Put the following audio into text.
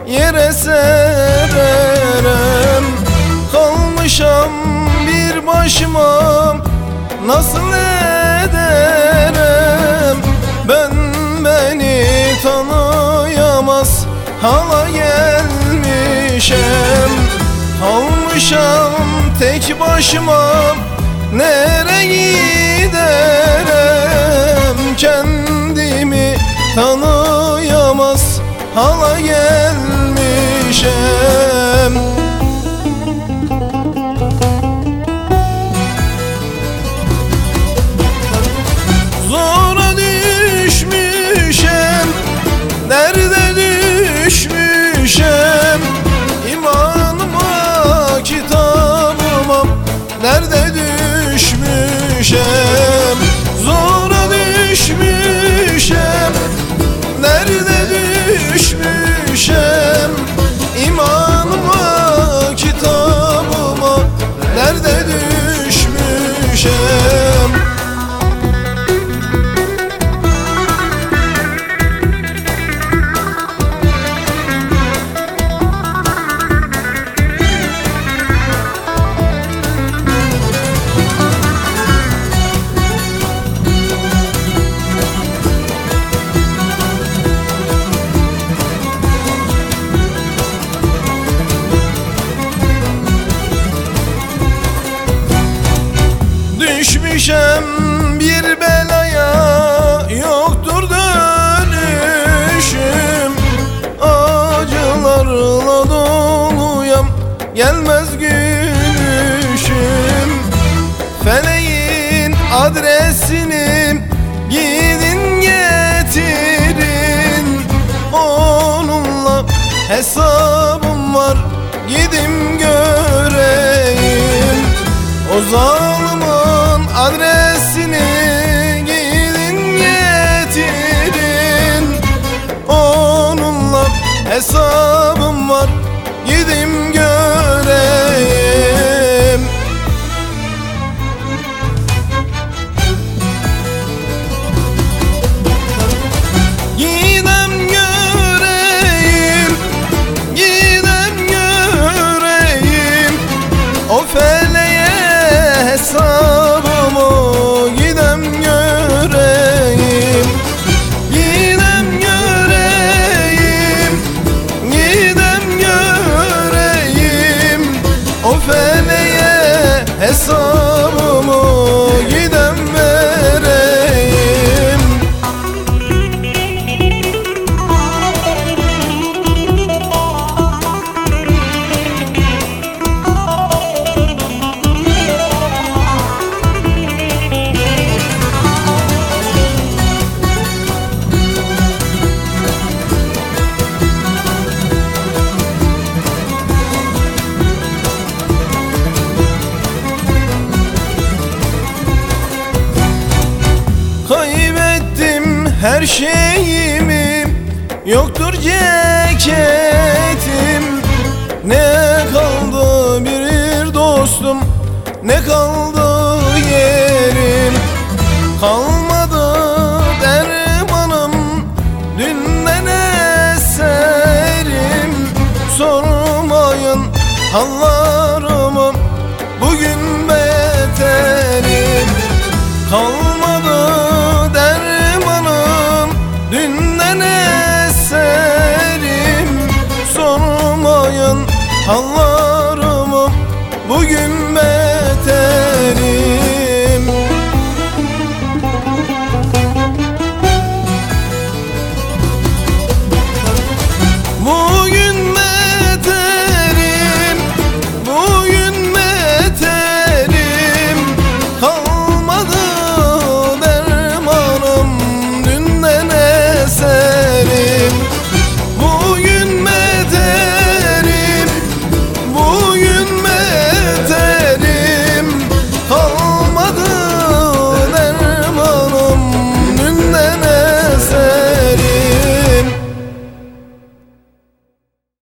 yere sererem. Kalmışam bir başıma, nasıl ederim? Ben beni tanıyamaz hala gelmişem. Kalmışam tek başıma, nereye giderim? Kendimi tanıyamaz hala gelmişem. Zora düşmüşem, derde düşmüşem. İmanıma, kitabıma derde düşmüşem. Zora düşmüşem, derde düşmüşem. İmanıma, kitabıma derde düşmüşem. Düşmüşem bir belaya, yoktur dönüşüm. Acılarla doluyam, gelmez gülüşüm. Feleğin adresini gidin getirin. Onunla hesabım var, gidim göreyim. O zalimin adresini gidin getirin. Onunla hesabım var, gidim göreyim. Gidem göreyim, gidem göreyim. O feleğe hesabımı gidem göreyim. Gidem göreyim, gidem göreyim. O feleğe hesabımı gidem vereyim. Kaybettim her şeyimi, yoktur ceketim. Ne kaldı bir dostum, ne kaldı yerim. Kalmadı dermanım, dünden eserim. Sormayın hallarımı, bugün beterim. Kalmadı dermanım, dünden eserim. Sormayın hallarımı, bugün